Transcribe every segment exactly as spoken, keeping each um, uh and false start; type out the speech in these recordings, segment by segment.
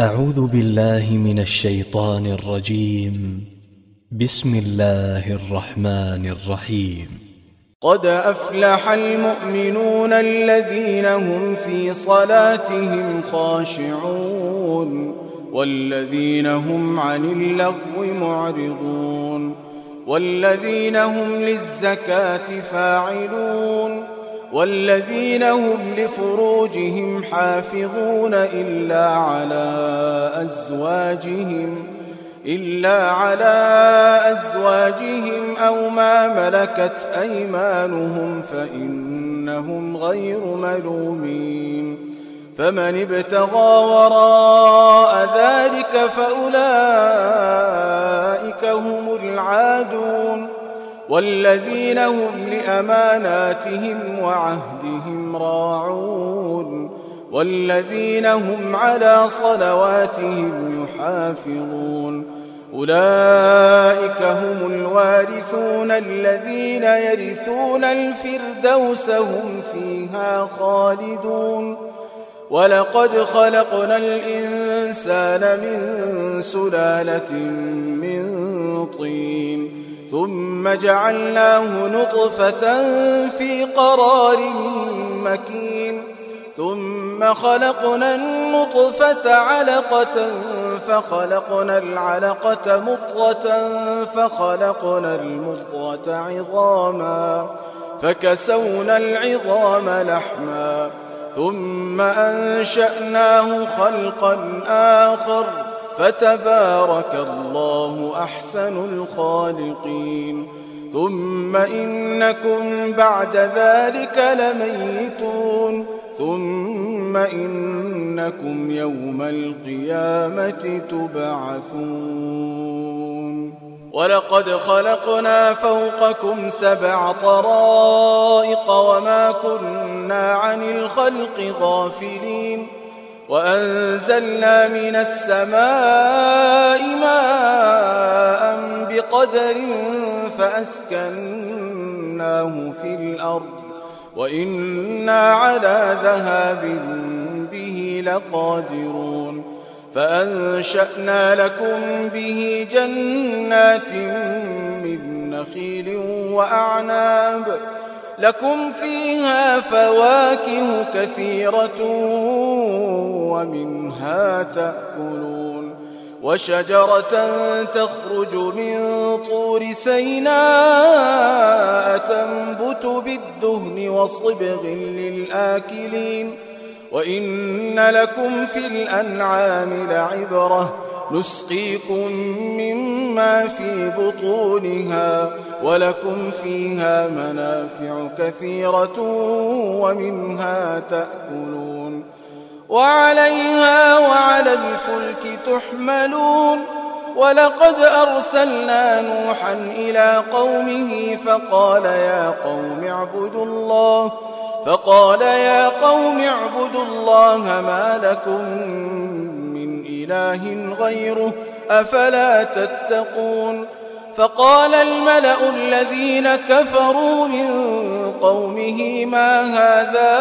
أعوذ بالله من الشيطان الرجيم. بسم الله الرحمن الرحيم. قد أفلح المؤمنون الذين هم في صلاتهم خاشعون والذين هم عن اللغو معرضون والذين هم للزكاة فاعلون والذين هم لفروجهم حافظون إلا على أزواجهم إلا على أزواجهم أو ما ملكت أيمانهم فإنهم غير ملومين فمن ابتغى وراء ذلك فأولئك هم العادون والذين هم لأماناتهم وعهدهم راعون والذين هم على صلواتهم يحافظون أولئك هم الوارثون الذين يرثون الفردوس هم فيها خالدون ولقد خلقنا الإنسان من سلالة من طين ثم جعلناه نطفة في قرار مكين ثم خلقنا النطفة علقة فخلقنا العلقة مضغة فخلقنا المضغة عظاما فكسونا العظام لحما ثم أنشأناه خلقا آخر فتبارك الله أحسن الخالقين ثم إنكم بعد ذلك لميتون ثم إنكم يوم القيامة تبعثون ولقد خلقنا فوقكم سبع طرائق وما كنا عن الخلق غافلين وأنزلنا من السماء ماء بقدر فأسكناه في الأرض وإنا على ذهاب به لقادرون فأنشأنا لكم به جنات من نخيل وأعناب لكم فيها فواكه كثيرة ومنها تأكلون وشجرة تخرج من طور سيناء تنبت بالدهن وصبغ للآكلين وإن لكم في الأنعام لعبرة نسقيكم مما في بطونها ولكم فيها منافع كثيرة ومنها تأكلون وعليها وعلى الفلك تحملون ولقد أرسلنا نوحا إلى قومه فقال يا قوم اعبدوا الله فقال يا قوم اعبدوا الله ما لكم من إله غيره أفلا تتقون فقال الملأ الذين كفروا من قومه ما هذا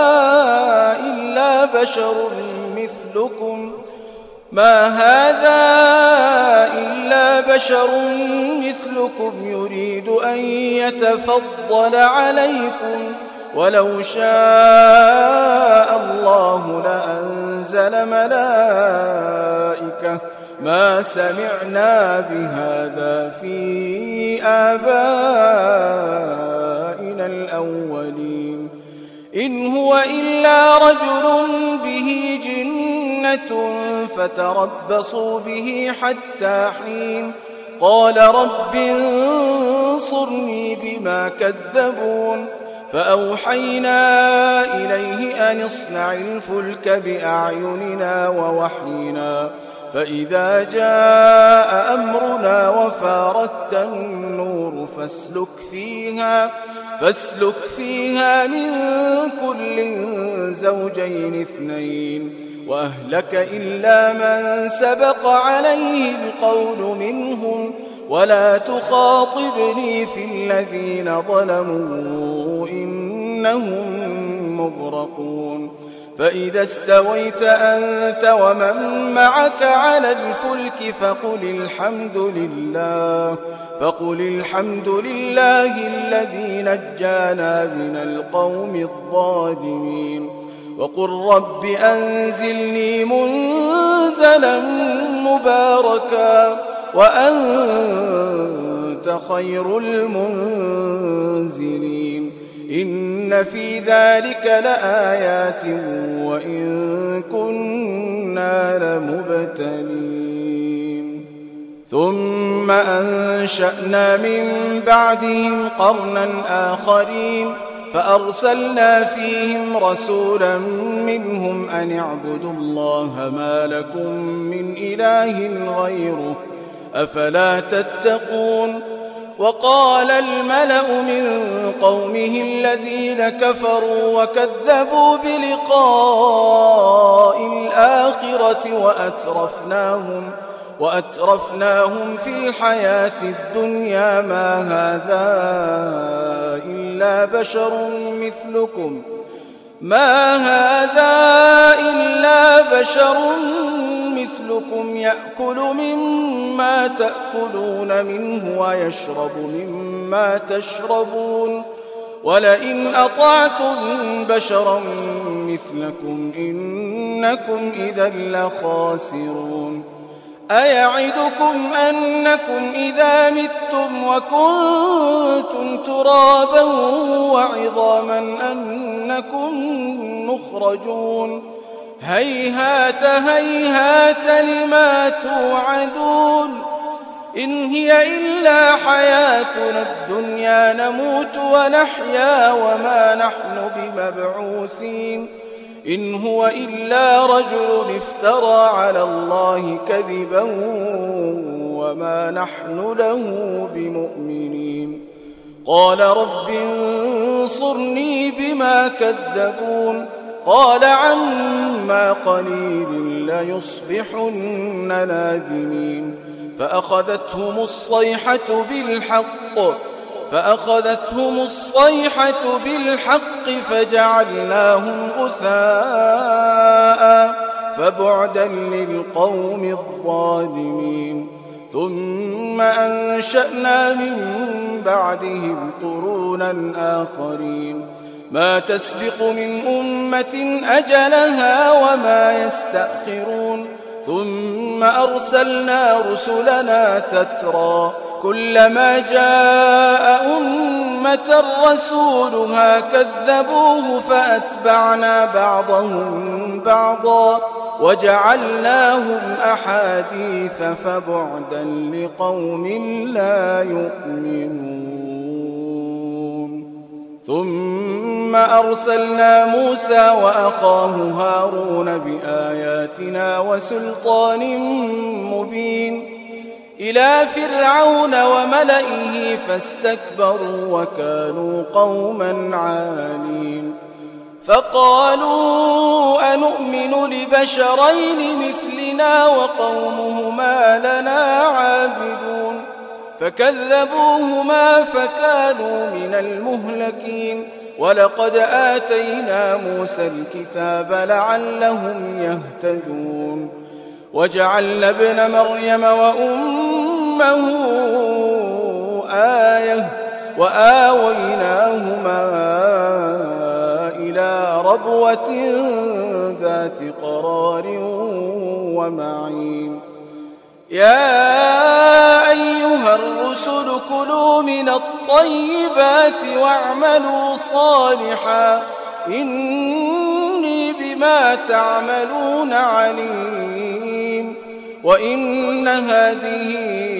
إلا بشر مثلكم ما هذا إلا بشر مثلكم يريد أن يتفضل عليكم ولو شاء الله لأنزل ملائكة ما سمعنا بهذا في آبائنا الأولين إن هو إلا رجل به جنة فتربصوا به حتى حين قال رب انصرني بما كذبون فأوحينا إليه أن اصنع الفلك بأعيننا ووحينا فإذا جاء أمرنا وفارت النور فاسلك فيها فاسلك فيها من كل زوجين اثنين وأهلك إلا من سبق عليه القول منهم ولا تخاطبني في الذين ظلموا إنهم مغرقون فإذا استويت أنت ومن معك على الفلك فقل الحمد لله فقل الحمد لله الذي نجانا من القوم الظالمين وقل رب أنزلني منزلا مباركا وأنت خير المنزلين إن في ذلك لآيات وإن كنا لمبتلين ثم أنشأنا من بعدهم قرنا آخرين فأرسلنا فيهم رسولا منهم أن اعبدوا الله ما لكم من إله غيره أفلا تتقون وقال الملأ من قومه الذين كفروا وكذبوا بلقاء الآخرة وأترفناهم وأترفناهم في الحياة الدنيا ما هذا إلا بشر مثلكم ما هذا إلا بشر مثلكم يأكل مما تأكلون منه ويشرب مما تشربون ولئن أطعتم بشرا مثلكم إنكم إذا لخاسرون أيعدكم أنكم إذا متم وكنتم ترابا وعظاما أنكم مخرجون هيهات هيهات لما توعدون إن هي إلا حياتنا الدنيا نموت ونحيا وما نحن بمبعوثين إن هو إلا رجل افترى على الله كذبا وما نحن له بمؤمنين قال رب انصرني بما كذبون قال عما قليل ليصبحن نادمين فأخذتهم الصيحة بالحق فأخذتهم الصيحة بالحق فجعلناهم غثاء فبعدا للقوم الظالمين ثم أنشأنا من بعدهم قرونا آخرين ما تسبق من أمة أجلها وما يستأخرون ثم أرسلنا رسلنا تترى كلما جاء أمة رسولها كذبوه فأتبعنا بعضهم بعضا وجعلناهم أحاديث فبعدا لقوم لا يؤمنون ثم أرسلنا موسى وأخاه هارون بآياتنا وسلطان مبين إلى فرعون وملئه فاستكبروا وكانوا قوما عالين فقالوا أنؤمن لبشرين مثلنا وقومهما لنا عابدون فكذبوهما فكانوا من المهلكين ولقد آتينا موسى الكتاب لعلهم يهتدون وجعلنا ابن مريم وأمه آية وآويناهما إلى ربوة ذات قرار ومعين يا أيها الرسل كلوا من الطيبات واعملوا صالحا إني بما تعملون عليم وإن هذه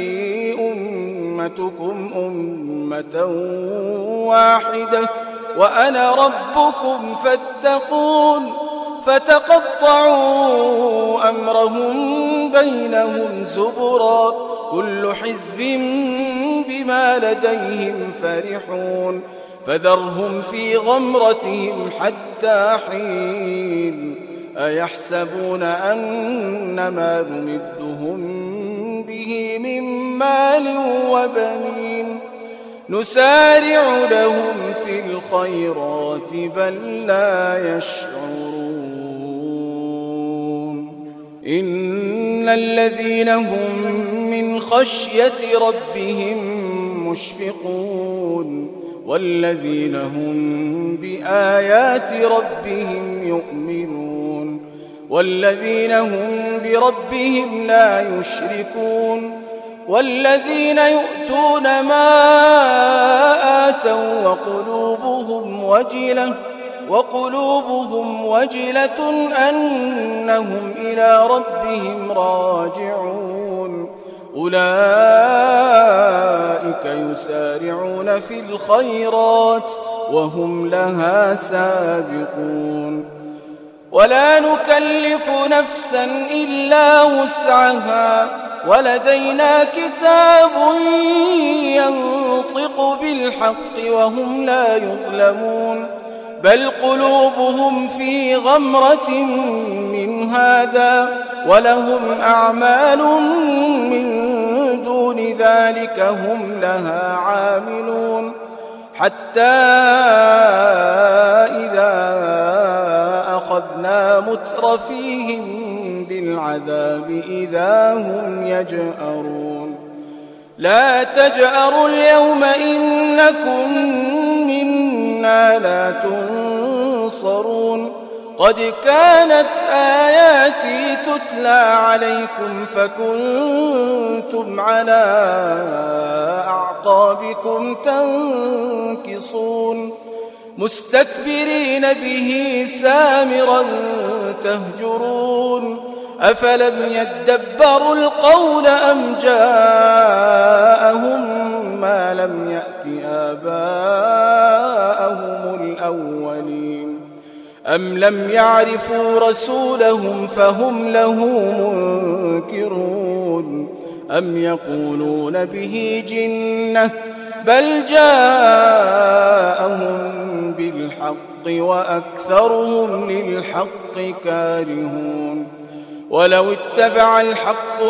أمتكم أمة واحدة وأنا ربكم فاتقون فتقطعوا أمرهم بينهم زبرا كل حزب بما لديهم فرحون فذرهم في غمرتهم حتى حين أيحسبون أن ما نمدهم به من مال وبنين نسارع لهم في الخيرات بل لا يشعرون إن الذين هم من خشية ربهم مشفقون والذين هم بآيات ربهم يؤمنون والذين هم بربهم لا يشركون والذين يؤتون ما آتوا وقلوبهم وجلة وقلوبهم وجلة أنهم إلى ربهم راجعون أولئك يسارعون في الخيرات وهم لها سابقون ولا نكلف نفسا إلا وسعها ولدينا كتاب ينطق بالحق وهم لا يظلمون بل قلوبهم في غمرة من هذا ولهم أعمال من دون ذلك هم لها عاملون حتى إذا أخذنا مترفيهم بالعذاب إذا هم يجأرون لا تجأروا اليوم إنكم منا لا تنصرون قد كانت آياتي تتلى عليكم فكنتم على أعقابكم تنكصون مستكبرين به سامرا تهجرون أفلم يدبروا القول أم جاءهم ما لم يأت آباءهم الأولين أم لم يعرفوا رسولهم فهم له منكرون أم يقولون به جنة بل جاءهم بالحق وأكثرهم للحق كارهون ولو اتبع الحق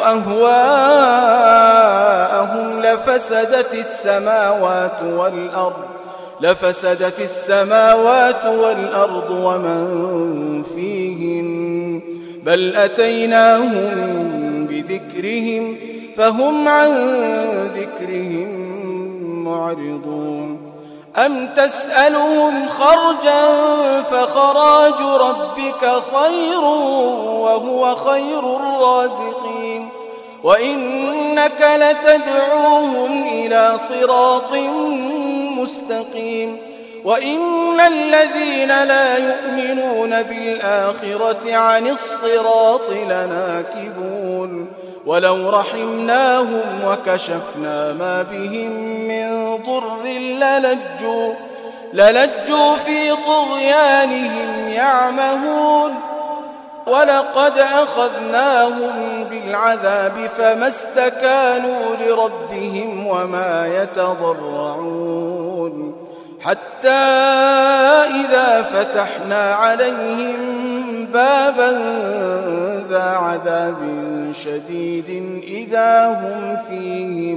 أهواءهم لفسدت السماوات والأرض لفسدت السماوات والأرض ومن فيهن بل أتيناهم بذكرهم فهم عن ذكرهم معرضون أم تسألهم خرجا فخراج ربك خير وهو خير الرازقين وإنك لتدعوهم إلى صراط مستقيم وإن الذين لا يؤمنون بالآخرة عن الصراط لناكبون ولو رحمناهم وكشفنا ما بهم من ضر للجوا, للجوا في طغيانهم يعمهون ولقد أخذناهم بالعذاب فما استكانوا لربهم وما يتضرعون حتى إذا فتحنا عليهم بابا ذا عذاب شديد إذا هم فيه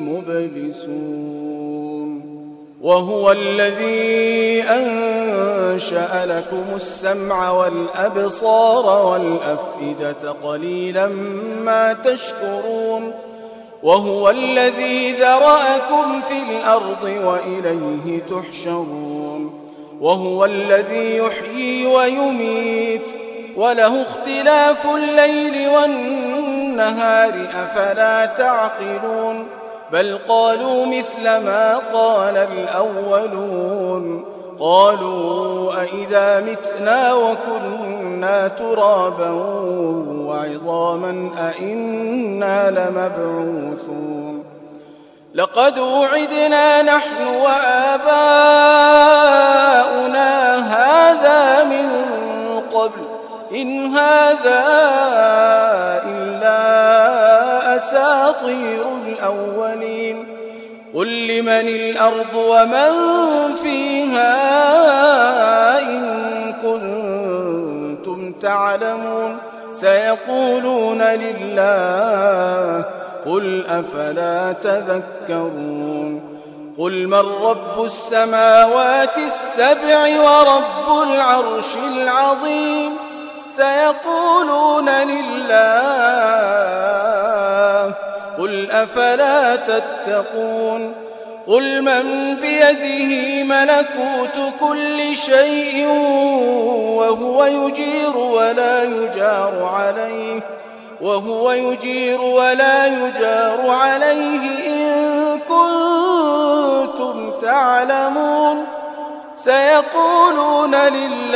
مبلسون وهو الذي أنشأ لكم السمع والأبصار والأفئدة قليلا ما تشكرون وهو الذي ذرأكم في الأرض وإليه تحشرون وهو الذي يحيي ويميت وله اختلاف الليل والنهار أفلا تعقلون بل قالوا مثل ما قال الأولون قالوا أئذا متنا وكنا ترابا وعظاما أئنا لمبعوثون لقد وعدنا نحن وآباؤنا هذا من قبل إن هذا إلا أساطير الأولين قل لمن الأرض ومن فيها إن كنتم تعلمون سيقولون لله قل أفلا تذكرون قل من رب السماوات السبع ورب العرش العظيم سيقولون لله قل أفلا تتقون قل من بيده ملكوت كل شيء وهو يجير ولا يجار عليه وهو يجير ولا يجار عليه إن كنتم تعلمون سيقولون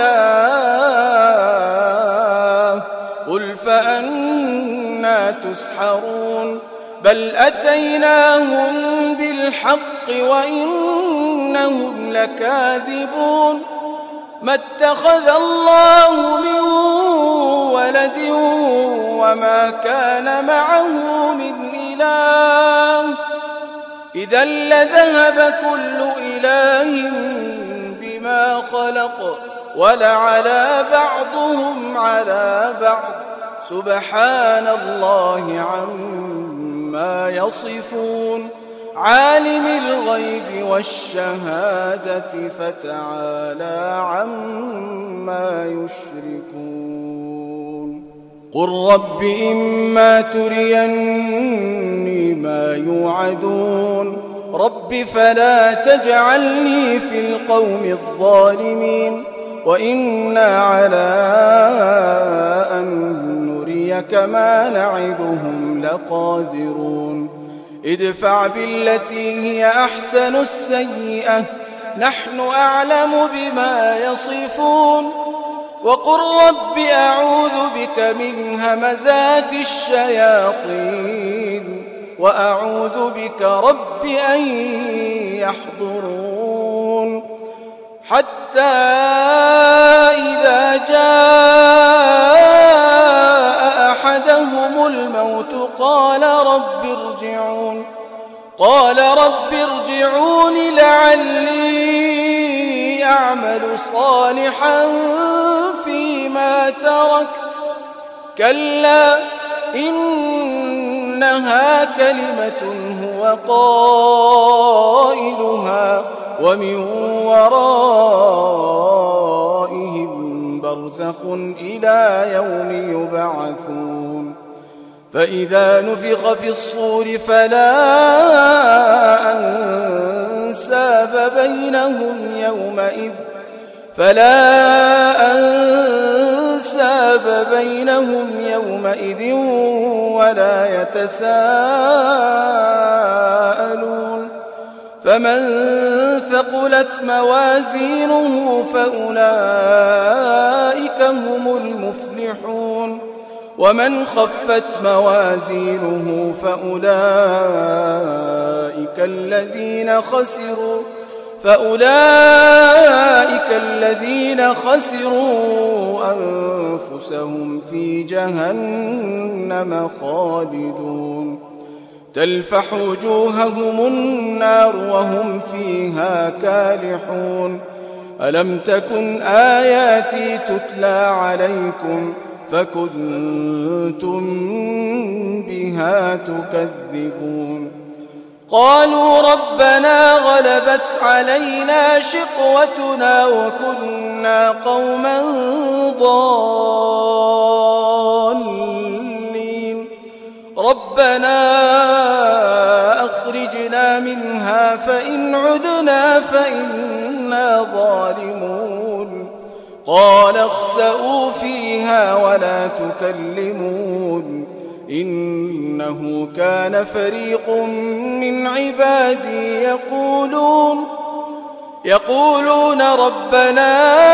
لله قل فأنى تسحرون بل أتيناهم بالحق وإنهم لكاذبون ما اتخذ الله من ولد وما كان معه من إله إذا لذهب كل إله بما خلق ولعلى بعضهم على بعض سبحان الله عما يصفون عالم الغيب والشهادة فتعالى عما يشركون قل رب إما تريني ما يوعدون رب فلا تجعلني في القوم الظالمين وإنا على أن نريك ما نعدهم لقادرون ادفع بالتي هي أحسن السيئة نحن أعلم بما يصفون وقل رب أعوذ بك من همزات الشياطين وأعوذ بك رب أن يحضرون حتى إذا جاء أحدهم الموت قال رب ارجعون قال رب ارجعون لعلي أعمل صالحا فيما تركت كلا إنها كلمة هو قائلها ومن ورائهم برزخ إلى يوم يبعثون فإذا نفخ في الصور فلا أنساب بينهم يومئذ فلا أنساب بينهم يومئذ ولا يتساءلون فمن ثقلت موازينه فأولئك هم المفلحون ومن خفت موازينه فأولئك الذين خسروا فأولئك الذين خسروا أنفسهم في جهنم خالدون تلفح وجوههم النار وهم فيها كالحون ألم تكن آياتي تتلى عليكم فكنتم بها تكذبون قالوا ربنا غلبت علينا شقوتنا وكنا قوما ضالين ربنا أخرجنا منها فإن عدنا فإنا ظالمون قال اخسئوا فيها ولا تكلمون إنه كان فريق من عبادي يقولون يقولون ربنا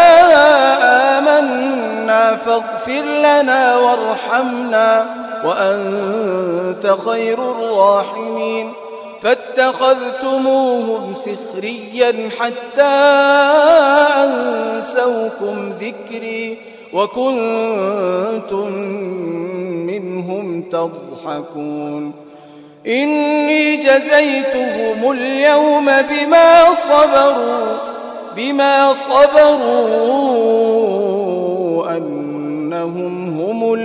آمنا فاغفر لنا وارحمنا وأنت خير الراحمين فاتخذتموهم سخريا حتى أنسوكم ذكري وكنتم منهم تضحكون إني جزيتهم اليوم بما صبروا بما صبروا أنهم هم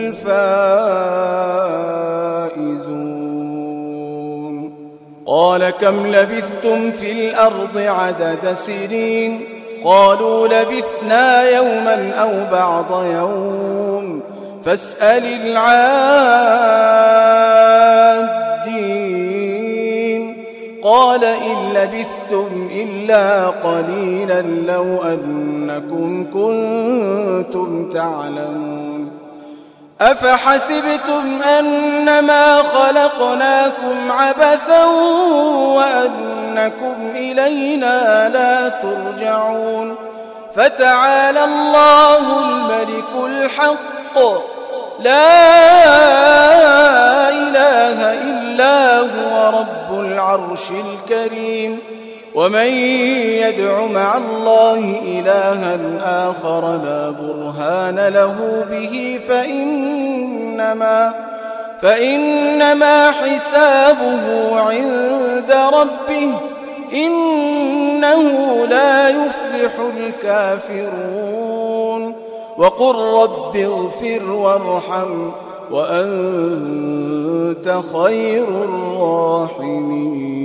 الفائزون قال كم لبثتم في الأرض عدد سنين قالوا لبثنا يوما أو بعض يوم فاسأل العادين قال إن لبثتم إلا قليلا لو أنكم كنتم تعلمون أفحسبتم أنما خلقناكم عبثا وأنكم إلينا لا ترجعون فتعالى الله الملك الحق لا إله إلا هو رب العرش الكريم ومن يدع مع الله إلها آخر لا برهان له به فإنما, فإنما حسابه عند ربه إنه لا يفلح الكافرون وقل رب اغفر وارحم وأنت خير الراحمين